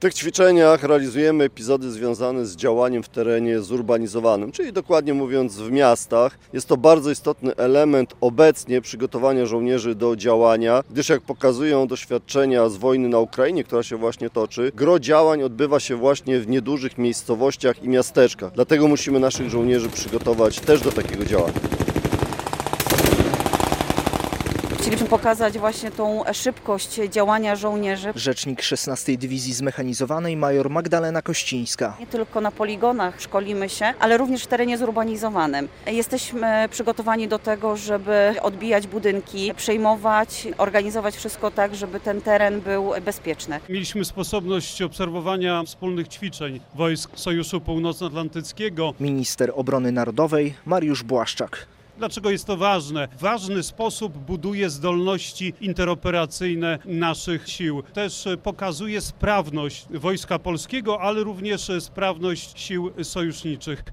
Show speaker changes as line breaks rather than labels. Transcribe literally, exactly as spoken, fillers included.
tych ćwiczeniach realizujemy epizody związane z działaniem w terenie zurbanizowanym, czyli dokładnie mówiąc w miastach. Jest to bardzo istotny element obecnie przygotowania żołnierzy do działania, gdyż jak pokazują doświadczenia z wojny na Ukrainie, która się właśnie toczy, gro działań odbywa się właśnie w niedużych miejscowościach i miasteczkach. Dlatego musimy naszych żołnierzy przygotować też do takiego działania.
Chcielibyśmy pokazać właśnie tą szybkość działania żołnierzy.
Rzecznik szesnastej Dywizji Zmechanizowanej major Magdalena Kościńska.
Nie tylko na poligonach szkolimy się, ale również w terenie zurbanizowanym. Jesteśmy przygotowani do tego, żeby odbijać budynki, przejmować, organizować wszystko tak, żeby ten teren był bezpieczny.
Mieliśmy sposobność obserwowania wspólnych ćwiczeń wojsk Sojuszu Północnoatlantyckiego.
Minister Obrony Narodowej Mariusz Błaszczak.
Dlaczego jest to ważne? W ważny sposób buduje zdolności interoperacyjne naszych sił. Też pokazuje sprawność Wojska Polskiego, ale również sprawność sił sojuszniczych.